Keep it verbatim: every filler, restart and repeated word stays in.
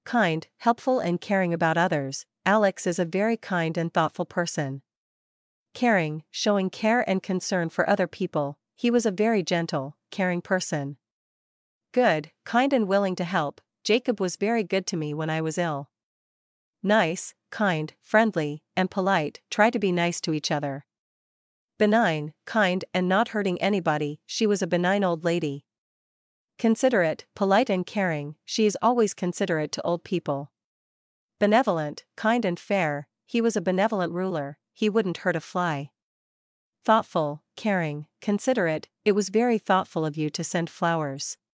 kind, helpful and caring about others. Alex is a very kind and thoughtful person. Caring, showing care and concern for other people. He was a very gentle, caring person. Good, kind and willing to help. Jacob was very good to me when I was ill. Nice, kind, friendly, and polite. Try to be nice to each other. Benign, kind and not hurting anybody. She was a benign old lady. Considerate, polite and caring. She is always considerate to old people. Benevolent, kind and fair. He was a benevolent ruler. He wouldn't hurt a fly. Thoughtful, caring, considerate. It was very thoughtful of you to send flowers.